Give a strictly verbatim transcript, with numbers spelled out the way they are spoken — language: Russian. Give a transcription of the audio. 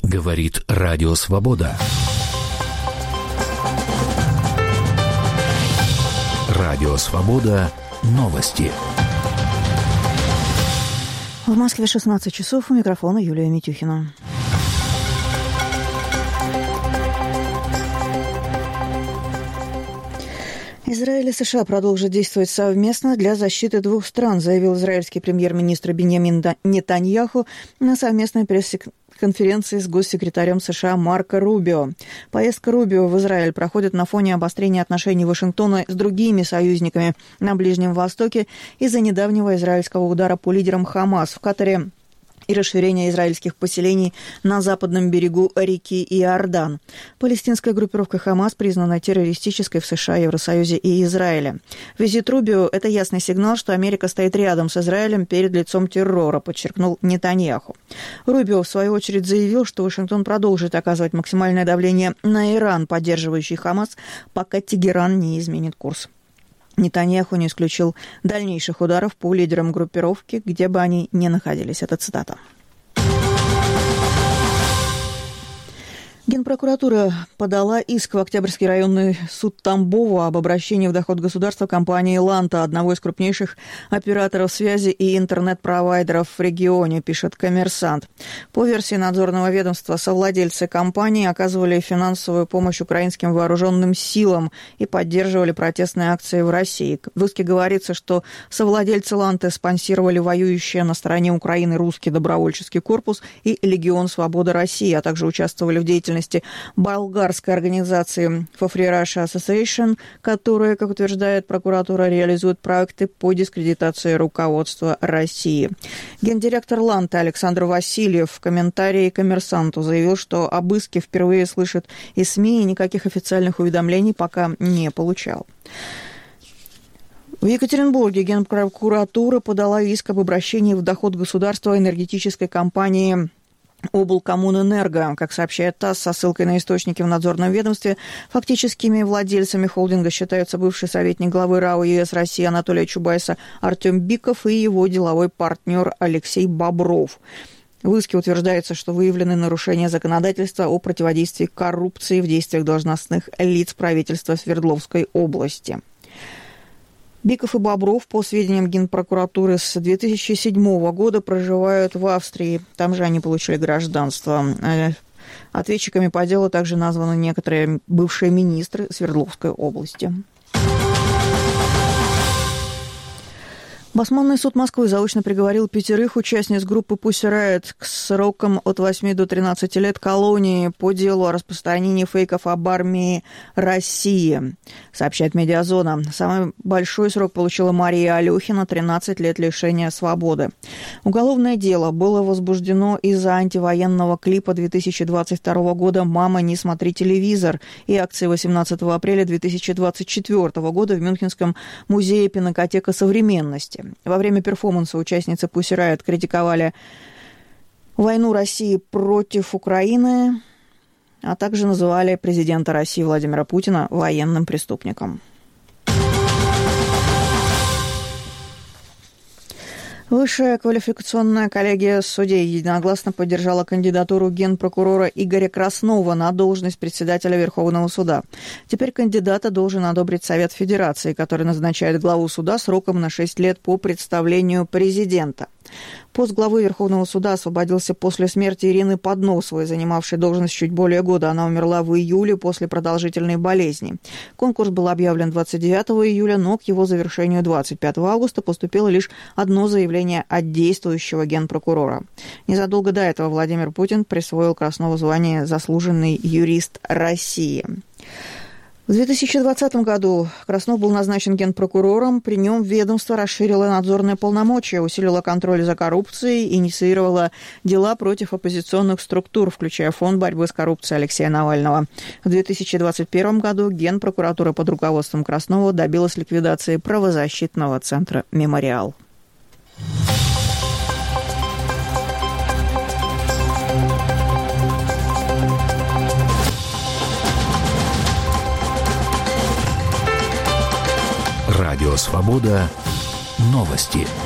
Говорит Радио Свобода. Радио Свобода. Новости. В Москве шестнадцать часов. У микрофона Юлия Митюхина. Израиль и США продолжат действовать совместно для защиты двух стран, заявил израильский премьер-министр Биньямин Нетаньяху на совместной пресс-конференции с госсекретарем США Марко Рубио. Поездка Рубио в Израиль проходит на фоне обострения отношений Вашингтона с другими союзниками на Ближнем Востоке из-за недавнего израильского удара по лидерам Хамас в Катаре и расширения израильских поселений на западном берегу реки Иордан. Палестинская группировка Хамас признана террористической в США, Евросоюзе и Израиле. Визит Рубио – это ясный сигнал, что Америка стоит рядом с Израилем перед лицом террора, подчеркнул Нетаньяху. Рубио, в свою очередь, заявил, что Вашингтон продолжит оказывать максимальное давление на Иран, поддерживающий Хамас, пока Тегеран не изменит курс. Нетаньяху не исключил дальнейших ударов по лидерам группировки, где бы они ни находились. Это цитата. Генпрокуратура подала иск в Октябрьский районный суд Тамбова об обращении в доход государства компании «Ланта», одного из крупнейших операторов связи и интернет-провайдеров в регионе, пишет «Коммерсант». По версии надзорного ведомства, совладельцы компании оказывали финансовую помощь украинским вооруженным силам и поддерживали протестные акции в России. В иске говорится, что совладельцы «Ланты» спонсировали воюющие на стороне Украины русский добровольческий корпус и Легион Свободы России, а также участвовали в деятельности болгарской организации For Free Russia Association, которая, как утверждает прокуратура, реализует проекты по дискредитации руководства России. Гендиректор «Ланты» Александр Васильев в комментарии «Коммерсанту» заявил, что об иске впервые слышит из СМИ и никаких официальных уведомлений пока не получал. В Екатеринбурге Генпрокуратура подала иск об обращении в доход государства энергетической компании облкоммунэнерго. Как сообщает ТАСС со ссылкой на источники в надзорном ведомстве, фактическими владельцами холдинга считаются бывший советник главы РАО ЕС России Анатолия Чубайса Артем Биков и его деловой партнер Алексей Бобров. В иске утверждается, что выявлены нарушения законодательства о противодействии коррупции в действиях должностных лиц правительства Свердловской области. Биков и Бобров, по сведениям Генпрокуратуры, с две тысячи седьмого года проживают в Австрии. Там же они получили гражданство. Ответчиками по делу также названы некоторые бывшие министры Свердловской области. Басманный суд Москвы заочно приговорил пятерых участниц группы Pussy Riot к срокам от восьми до тринадцати лет колонии по делу о распространении фейков об армии России, сообщает «Медиазона». Самый большой срок получила Мария Алехина – тринадцать лет лишения свободы. Уголовное дело было возбуждено из-за антивоенного клипа две тысячи двадцать второго года «Мама, не смотри телевизор» и акции восемнадцатого апреля две тысячи двадцать четвёртого года в Мюнхенском музее «Пинакотека современности». Во время перформанса участницы Pussy Riot критиковали войну России против Украины, а также называли президента России Владимира Путина военным преступником. Высшая квалификационная коллегия судей единогласно поддержала кандидатуру генпрокурора Игоря Краснова на должность председателя Верховного суда. Теперь кандидата должен одобрить Совет Федерации, который назначает главу суда сроком на шесть лет по представлению президента. Пост главы Верховного суда освободился после смерти Ирины Подносовой, занимавшей должность чуть более года. Она умерла в июле после продолжительной болезни. Конкурс был объявлен двадцать девятого июля, но к его завершению двадцать пятого августа поступило лишь одно заявление от действующего генпрокурора. Незадолго до этого Владимир Путин присвоил Краснову звание «Заслуженный юрист России». В две тысячи двадцатом году Краснов был назначен генпрокурором. При нем ведомство расширило надзорные полномочия, усилило контроль за коррупцией, инициировало дела против оппозиционных структур, включая Фонд борьбы с коррупцией Алексея Навального. В две тысячи двадцать первом году Генпрокуратура под руководством Краснова добилась ликвидации правозащитного центра «Мемориал». Радио Свобода. Новости.